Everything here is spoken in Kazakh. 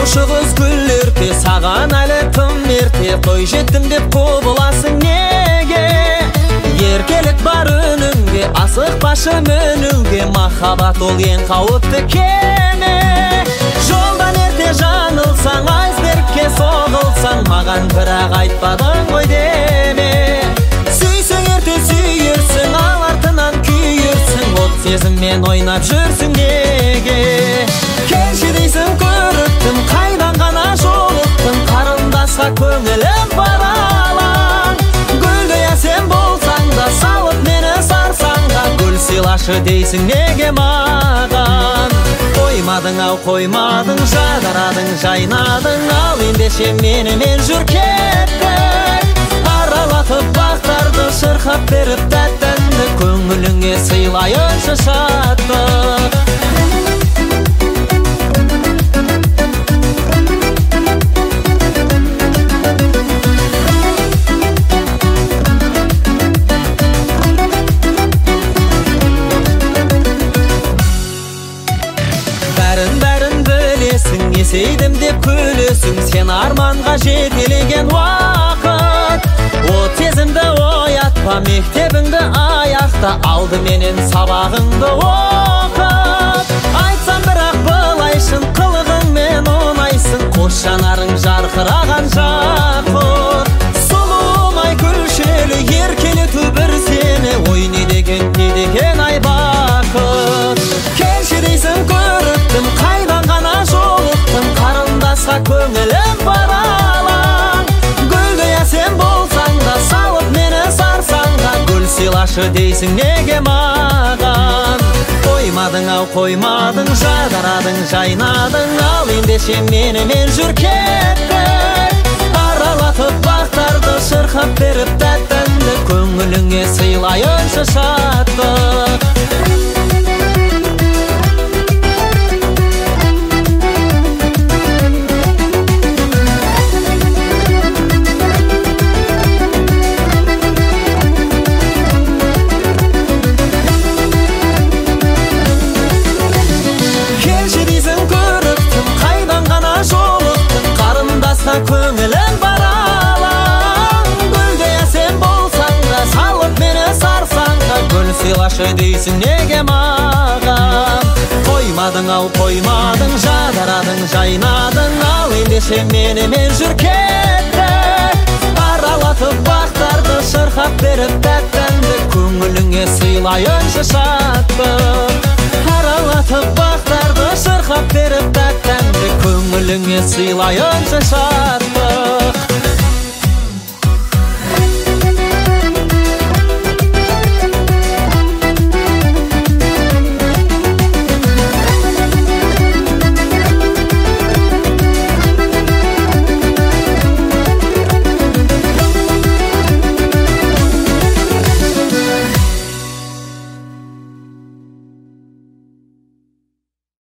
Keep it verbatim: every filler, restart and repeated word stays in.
Қошығыз гүл ерте, саған әлі тым ерте, той жеттім деп құбыласың неге? Еркелік бар үніңге, асықпашы мінуге, махаббат ол ең қауіпті кеме. Жолдан ерте жаңылсаң, айсбергке соғылсаң, маған бірақ айтпадың ғой деме. Сүйсең ерте сүйерсің, ал артынан күйерсің, от сезіммен ойнап жүрсің неге? Келші дейсің көріктім, қайдан ғана жолықтың, қарындасқа көңілім баралаң. Гүлді әсем болсаң да, салып мені сарсаңға, гүл сыйлашы дейсің неге маған? Қоймадың ау қоймадың, жадарадың жайнадың, ал ендеше менімен жүр кеттің. Аралатып бақтарды шырқап беріп тәттінді, көңіліңе сыйлайыншы шаттық. Бәрін-бәрін білесің, есейдім деп күлесің, сен арманға жетелеген уақыт. От сезімді оятпа, мектебіңді аяқта, алдыменен сабағыңды оқып. Айтсам бірақ былайшын, қылығыңмен ұнайсың, қос жанарың жарқыраған жақұт. Сұлумай күлшелі, еркелету бір сені, ой не деген, не деген ай бақыт. Келші дейсің көріктім, қайдан ғана жолықтың, қарындасқа көңілім баралаң. Гүлді әсем болсаң да, салып мені сарсаңға, гүл сыйлашы дейсің неге маған? Қоймадың ау қоймадың, жадарадың жайнадың, ал ендеше менімен жүр кеттің. Аралатып бақтарды шырқап беріп тәттінді, көңіліңе сыйлайыншы шаттық. Көңілің баралаң, гүлді әсем болсаң да, салып мені сарсаңға, гүл сыйлашы дейсің неге маған? Қоймадың ау қоймадың, жадарадың жайнадың, ал ендеше менімен жүр кеттің. Аралатып бақтарды шырқап беріп тәттінді, көңіліңе сыйлайыншы шаттық. Аралатып бақтарды шырқап беріп тәттінді, көңіліңе сыйлайыншы шаттық.